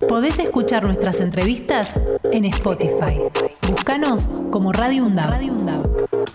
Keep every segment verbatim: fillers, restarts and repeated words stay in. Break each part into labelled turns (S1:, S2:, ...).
S1: Podés escuchar nuestras entrevistas en Spotify. Búscanos como Radio UNDAB. Radio UNDAB.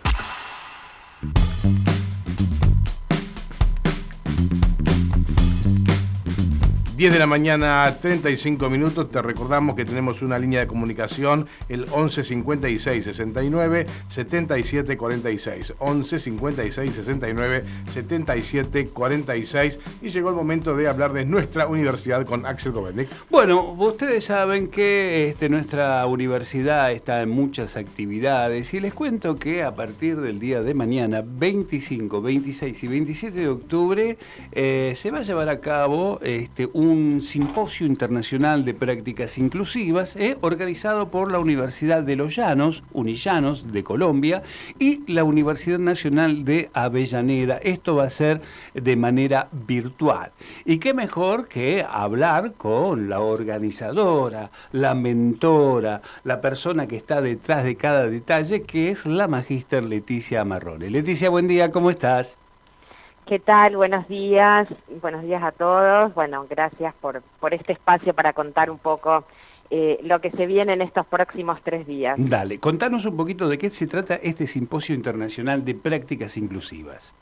S2: diez de la mañana, treinta y cinco minutos. Te recordamos que tenemos una línea de comunicación, el once cincuenta y seis sesenta y nueve setenta y siete cuarenta y seis. once cincuenta y seis sesenta y nueve setenta y siete cuarenta y seis. Y llegó el momento de hablar de nuestra universidad con Axel Govendick.
S3: Bueno, ustedes saben que este, nuestra universidad está en muchas actividades y les cuento que a partir del día de mañana, veinticinco, veintiséis y veintisiete de octubre, eh, se va a llevar a cabo este, un un simposio internacional de prácticas inclusivas eh, organizado por la Universidad de Los Llanos, Unillanos de Colombia, y la Universidad Nacional de Avellaneda. Esto va a ser de manera virtual. Y qué mejor que hablar con la organizadora, la mentora, la persona que está detrás de cada detalle, que es la magíster Leticia Marrone. Leticia, buen día, ¿cómo estás?
S4: ¿Qué tal? Buenos días, buenos días a todos. Bueno, gracias por, por este espacio para contar un poco eh, lo que se viene en estos próximos tres días.
S3: Dale, contanos un poquito de qué se trata este Simposio Internacional de Prácticas Inclusivas.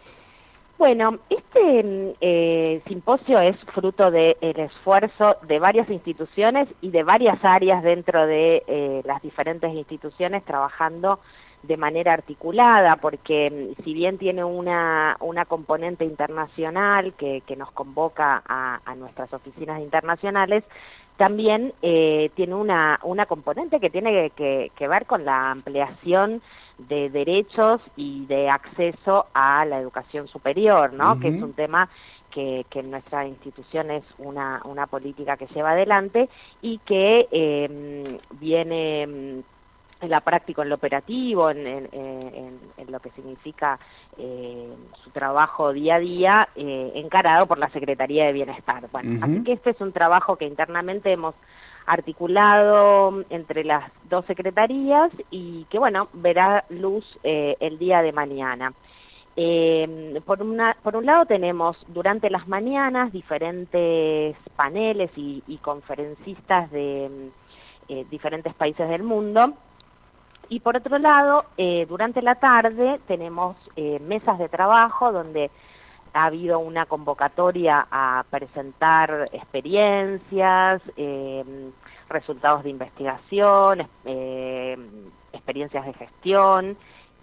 S4: Bueno, este eh, simposio es fruto del esfuerzo de varias instituciones y de varias áreas dentro de eh, las diferentes instituciones trabajando de manera articulada, porque si bien tiene una, una componente internacional que, que nos convoca a, a nuestras oficinas internacionales, también eh, tiene una, una componente que tiene que, que ver con la ampliación de derechos y de acceso a la educación superior, ¿no? Uh-huh. Que es un tema que, que en nuestra institución es una, una política que lleva adelante y que eh, viene en la práctica, en lo operativo, en, en, en, en lo que significa eh, su trabajo día a día, eh, encarado por la Secretaría de Bienestar. Bueno, uh-huh. Así que este es un trabajo que internamente hemos articulado entre las dos secretarías y que, bueno, verá luz eh, el día de mañana. Eh, por, una, por un lado tenemos durante las mañanas diferentes paneles y, y conferencistas de eh, diferentes países del mundo. Y por otro lado, eh, durante la tarde tenemos eh, mesas de trabajo donde ha habido una convocatoria a presentar experiencias, eh, resultados de investigación, eh, experiencias de gestión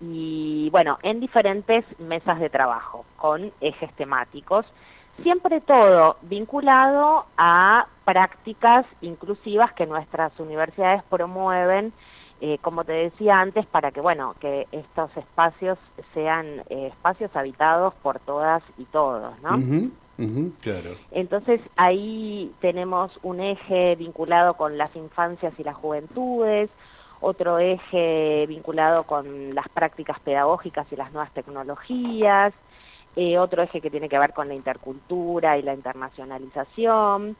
S4: y, bueno, en diferentes mesas de trabajo con ejes temáticos, siempre todo vinculado a prácticas inclusivas que nuestras universidades promueven. Eh, como te decía antes, para que, bueno, que estos espacios sean eh, espacios habitados por todas y todos, ¿no?
S3: Uh-huh, uh-huh, claro.
S4: Entonces, ahí tenemos un eje vinculado con las infancias y las juventudes, otro eje vinculado con las prácticas pedagógicas y las nuevas tecnologías, eh, otro eje que tiene que ver con la intercultura y la internacionalización,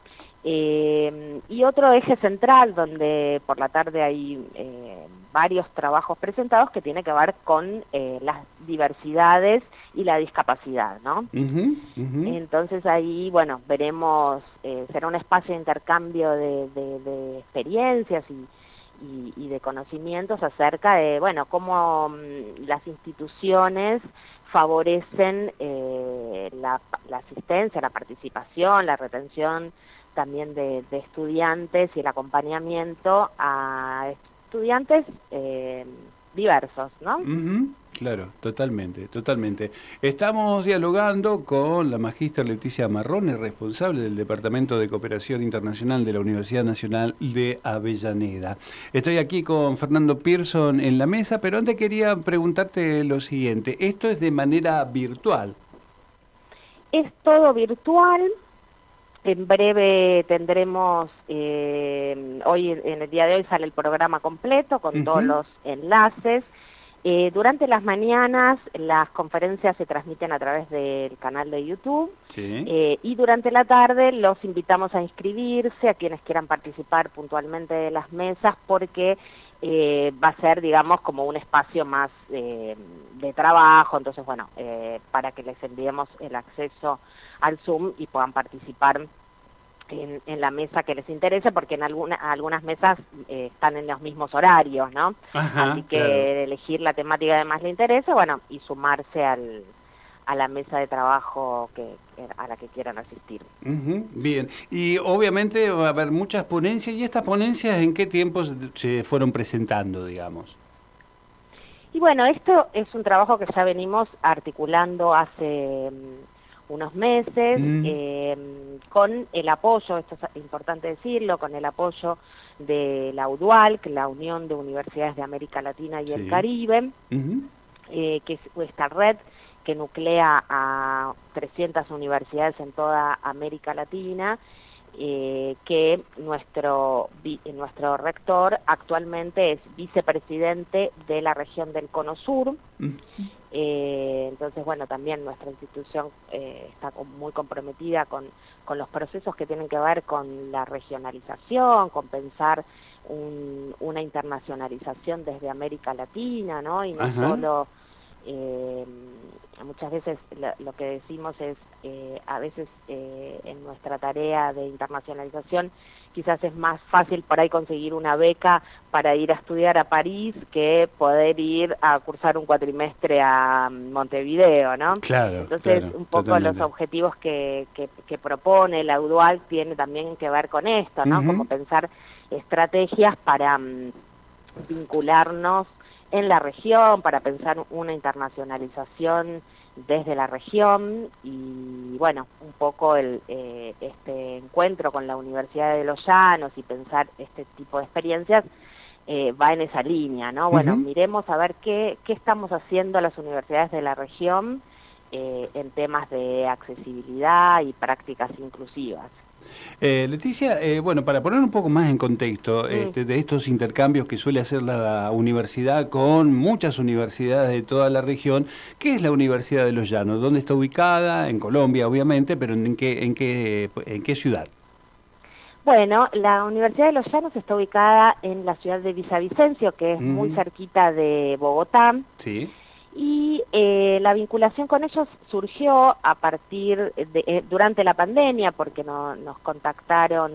S4: Eh, y otro eje central donde por la tarde hay eh, varios trabajos presentados que tiene que ver con eh, las diversidades y la discapacidad, ¿no?
S3: Uh-huh, uh-huh.
S4: Entonces ahí, bueno, veremos, eh, será un espacio de intercambio de, de, de experiencias y, y, y de conocimientos acerca de, bueno, cómo um, las instituciones favorecen eh, la, la asistencia, la participación, la retención también de, de estudiantes y el acompañamiento a estudiantes eh, diversos, ¿no?
S3: Uh-huh. Claro, totalmente, totalmente. Estamos dialogando con la magíster Leticia Marrone, responsable del Departamento de Cooperación Internacional de la Universidad Nacional de Avellaneda. Estoy aquí con Fernando Pearson en la mesa, pero antes quería preguntarte lo siguiente. ¿Esto es de manera virtual?
S4: Es todo virtual. En breve tendremos, eh, hoy en el día de hoy sale el programa completo con uh-huh. todos los enlaces. Eh, durante las mañanas las conferencias se transmiten a través del canal de YouTube,
S3: sí.
S4: eh, y durante la tarde los invitamos a inscribirse a quienes quieran participar puntualmente de las mesas porque eh, va a ser, digamos, como un espacio más eh, de trabajo, entonces, bueno, eh, para que les enviemos el acceso al Zoom y puedan participar en, en la mesa que les interese, porque en alguna, algunas mesas eh, están en los mismos horarios, ¿no?
S3: Ajá,
S4: así que
S3: claro.
S4: elegir la temática que más le interese, bueno, y sumarse al, a la mesa de trabajo que, a la que quieran asistir.
S3: Uh-huh, bien, y obviamente va a haber muchas ponencias, ¿y estas ponencias en qué tiempo se fueron presentando, digamos?
S4: Y bueno, esto es un trabajo que ya venimos articulando hace um, unos meses, mm. eh, con el apoyo, esto es importante decirlo, con el apoyo de la UDUAL, que es la Unión de Universidades de América Latina y sí. el Caribe, uh-huh. eh, que es esta red que nuclea a trescientas universidades en toda América Latina, eh, que nuestro, vi, nuestro rector actualmente es vicepresidente de la región del Cono Sur. Uh-huh. eh, entonces, bueno, también nuestra institución eh, está muy comprometida con, con los procesos que tienen que ver con la regionalización, con pensar un, una internacionalización desde América Latina, ¿no? Y no uh-huh. solo... Eh, muchas veces lo, lo que decimos es, eh, a veces eh, en nuestra tarea de internacionalización quizás es más fácil por ahí conseguir una beca para ir a estudiar a París que poder ir a cursar un cuatrimestre a Montevideo, ¿no?
S3: Claro,
S4: Entonces,
S3: claro,
S4: un poco
S3: totalmente.
S4: Los objetivos que, que, que propone la UDUAL tiene también que ver con esto, ¿no? Uh-huh. Como pensar estrategias para um, vincularnos en la región, para pensar una internacionalización desde la región, y bueno, un poco el, eh, este encuentro con la Universidad de los Llanos y pensar este tipo de experiencias eh, va en esa línea, ¿no? Bueno, uh-huh. miremos a ver qué, qué estamos haciendo las universidades de la región eh, en temas de accesibilidad y prácticas inclusivas.
S3: Eh, Leticia, eh, bueno, para poner un poco más en contexto mm. este, de estos intercambios que suele hacer la universidad con muchas universidades de toda la región, ¿qué es la Universidad de los Llanos? ¿Dónde está ubicada? En Colombia, obviamente, pero ¿en qué, en qué, en qué ciudad?
S4: Bueno, la Universidad de los Llanos está ubicada en la ciudad de Villavicencio, que es mm. muy cerquita de Bogotá.
S3: Sí.
S4: Y eh, la vinculación con ellos surgió a partir de, eh, durante la pandemia, porque no, nos contactaron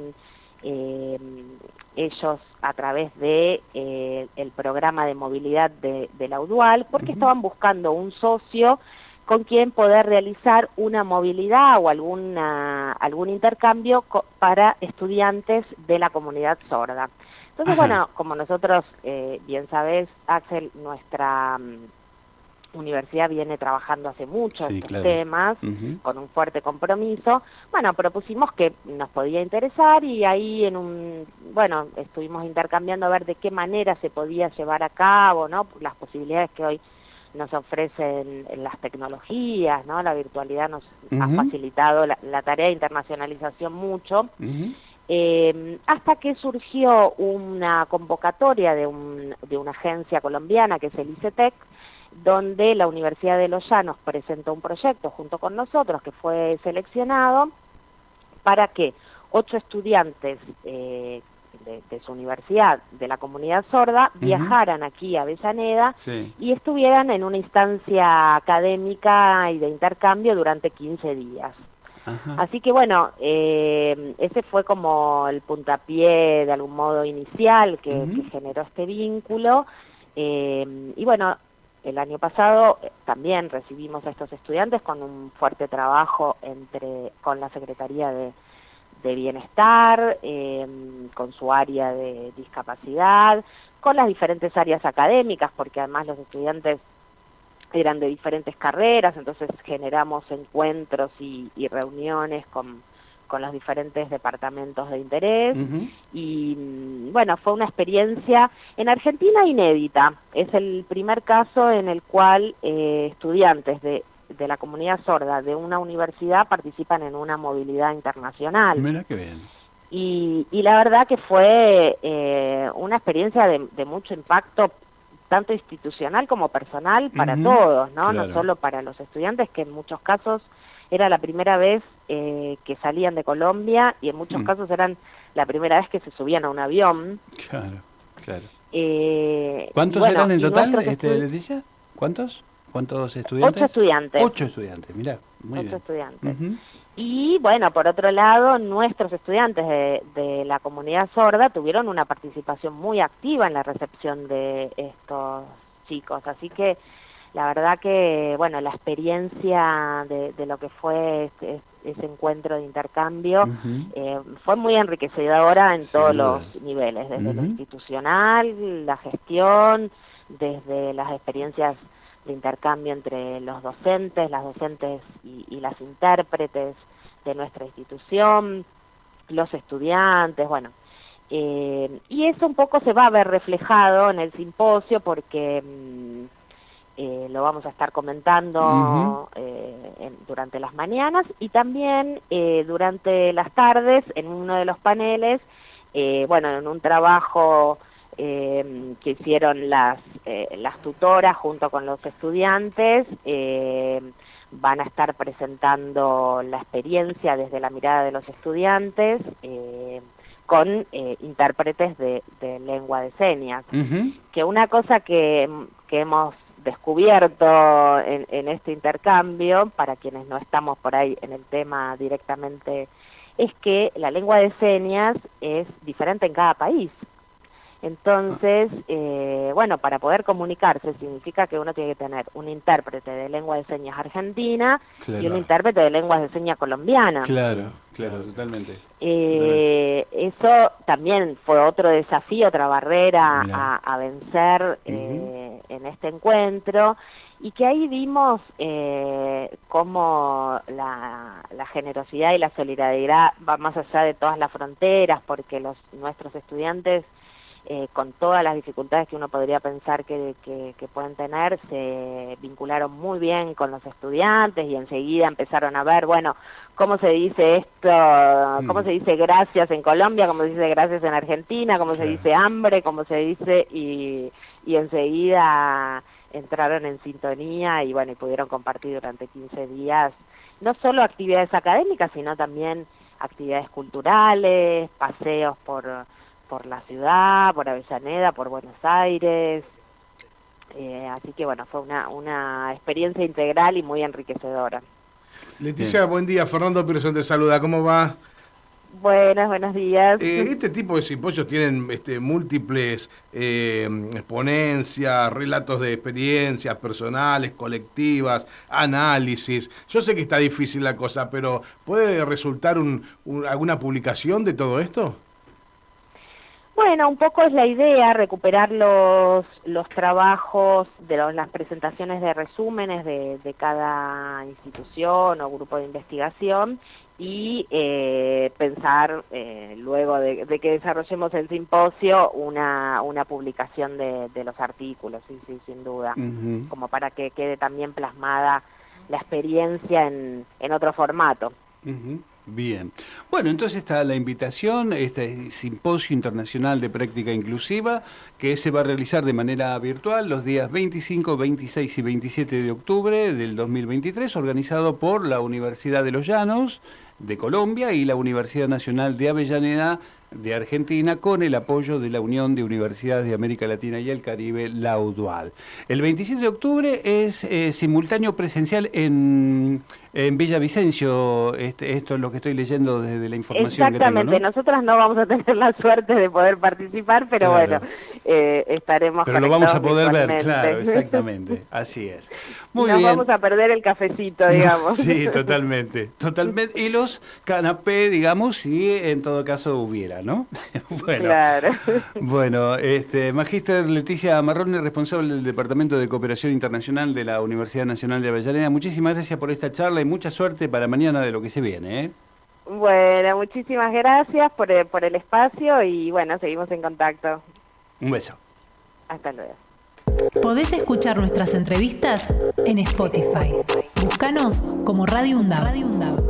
S4: eh, ellos a través de eh, el programa de movilidad de, de la UDUAL, porque uh-huh. estaban buscando un socio con quien poder realizar una movilidad o alguna algún intercambio co- para estudiantes de la comunidad sorda. Entonces, Ajá. bueno, como nosotros, eh, bien sabés, Axel, nuestra... universidad viene trabajando hace mucho
S3: sí,
S4: estos
S3: claro.
S4: temas, uh-huh. con un fuerte compromiso. Bueno, propusimos que nos podía interesar y ahí en un, bueno, estuvimos intercambiando a ver de qué manera se podía llevar a cabo, ¿no? Las posibilidades que hoy nos ofrecen las tecnologías, ¿no? La virtualidad nos uh-huh. ha facilitado la, la tarea de internacionalización mucho. Uh-huh. Eh, hasta que surgió una convocatoria de, un, de una agencia colombiana que es el ICETEC, donde la Universidad de los Llanos presentó un proyecto junto con nosotros que fue seleccionado para que ocho estudiantes eh, de, de su universidad, de la comunidad sorda, uh-huh. viajaran aquí a Avellaneda sí. y estuvieran en una instancia académica y de intercambio durante quince días. Ajá. Así que bueno, eh, ese fue como el puntapié de algún modo inicial que, uh-huh. que generó este vínculo, eh, y bueno, el año pasado eh, también recibimos a estos estudiantes con un fuerte trabajo entre con la Secretaría de, de Bienestar, eh, con su área de discapacidad, con las diferentes áreas académicas, porque además los estudiantes eran de diferentes carreras, entonces generamos encuentros y, y reuniones con, con los diferentes departamentos de interés, uh-huh. y bueno, fue una experiencia en Argentina inédita. Es el primer caso en el cual eh, estudiantes de, de la comunidad sorda de una universidad participan en una movilidad internacional.
S3: Mira qué bien.
S4: Y, y la verdad que fue eh, una experiencia de, de mucho impacto, tanto institucional como personal, para uh-huh. todos, ¿no? Claro. No solo para los estudiantes, que en muchos casos era la primera vez eh, que salían de Colombia, y en muchos mm. casos eran la primera vez que se subían a un avión.
S3: Claro, claro.
S4: Eh,
S3: ¿Cuántos
S4: bueno,
S3: eran en total, este,
S4: estu-
S3: Leticia? ¿Cuántos? ¿Cuántos estudiantes?
S4: Ocho estudiantes.
S3: Ocho estudiantes, mirá, muy
S4: Ocho
S3: bien.
S4: estudiantes. Uh-huh. Y bueno, por otro lado, nuestros estudiantes de, de la comunidad sorda tuvieron una participación muy activa en la recepción de estos chicos, así que la verdad que, bueno, la experiencia de, de lo que fue este, ese encuentro de intercambio uh-huh. eh, fue muy enriquecedora en Sin todos dudas. los niveles, desde uh-huh. lo institucional, la gestión, desde las experiencias de intercambio entre los docentes, las docentes y, y las intérpretes de nuestra institución, los estudiantes, bueno. Eh, y eso un poco se va a ver reflejado en el simposio porque mmm, eh, lo vamos a estar comentando uh-huh. eh, en, durante las mañanas y también eh, durante las tardes en uno de los paneles, eh, bueno, en un trabajo eh, que hicieron las, eh, las tutoras junto con los estudiantes, eh, van a estar presentando la experiencia desde la mirada de los estudiantes, eh, con eh, intérpretes de, de lengua de señas, uh-huh. que una cosa que, que hemos descubierto en, en este intercambio, para quienes no estamos por ahí en el tema directamente, es que la lengua de señas es diferente en cada país. Entonces, eh, bueno, para poder comunicarse significa que uno tiene que tener un intérprete de lengua de señas argentina claro. y un intérprete de lenguas de señas colombiana.
S3: Claro, claro, totalmente.
S4: Eh, totalmente. Eso también fue otro desafío, otra barrera a, a vencer eh, uh-huh. en este encuentro, y que ahí vimos eh, cómo la, la generosidad y la solidaridad va más allá de todas las fronteras, porque los nuestros estudiantes, Eh, con todas las dificultades que uno podría pensar que, que, que pueden tener, se vincularon muy bien con los estudiantes y enseguida empezaron a ver, bueno, cómo se dice esto, mm. cómo se dice gracias en Colombia, cómo se dice gracias en Argentina, cómo claro. se dice hambre, cómo se dice, y, y enseguida entraron en sintonía y bueno, y pudieron compartir durante quince días, no solo actividades académicas, sino también actividades culturales, paseos por... por la ciudad, por Avellaneda, por Buenos Aires, eh, así que bueno, fue una, una experiencia integral y muy enriquecedora.
S2: Leticia, Bien. Buen día, Fernando Pearson te saluda, ¿cómo va?
S4: Buenas, buenos días.
S2: Eh, este tipo de simposios tienen este, múltiples eh, ponencias, relatos de experiencias personales, colectivas, análisis. Yo sé que está difícil la cosa, pero ¿puede resultar un, un, alguna publicación de todo esto?
S4: Bueno, un poco es la idea, recuperar los, los trabajos de los, las presentaciones de resúmenes de, de cada institución o grupo de investigación y eh, pensar, eh, luego de, de que desarrollemos el simposio, una, una publicación de, de los artículos, sí, sí, sin duda, uh-huh. como para que quede también plasmada la experiencia en, en otro formato.
S3: Uh-huh. Bien. Bueno, entonces está la invitación, este simposio internacional de práctica inclusiva, que se va a realizar de manera virtual los días veinticinco, veintiséis y veintisiete de octubre del dos mil veintitrés, organizado por la Universidad de los Llanos de Colombia y la Universidad Nacional de Avellaneda de Argentina, con el apoyo de la Unión de Universidades de América Latina y el Caribe, la UDUAL. El veintisiete de octubre es eh, simultáneo presencial en, en Villavicencio, este, esto es lo que estoy leyendo desde la información que tengo, ¿no?
S4: Exactamente, nosotras no vamos a tener la suerte de poder participar, pero claro. bueno, eh, estaremos
S3: Pero lo vamos a poder ver, claro, exactamente, así es. Muy
S4: Nos
S3: bien.
S4: vamos a perder el cafecito, digamos.
S3: Sí, totalmente, totalmente. Y los canapés, digamos, si en todo caso hubiera, ¿no? Bueno,
S4: claro.
S3: Bueno, este, Magíster Leticia Marrone, responsable del Departamento de Cooperación Internacional de la Universidad Nacional de Avellaneda, muchísimas gracias por esta charla y mucha suerte para mañana de lo que se viene, ¿eh?
S4: Bueno, muchísimas gracias por el, por el espacio y bueno, seguimos en contacto.
S3: Un beso.
S4: Hasta luego.
S1: Podés escuchar nuestras entrevistas en Spotify. Búscanos como Radio UNDAV.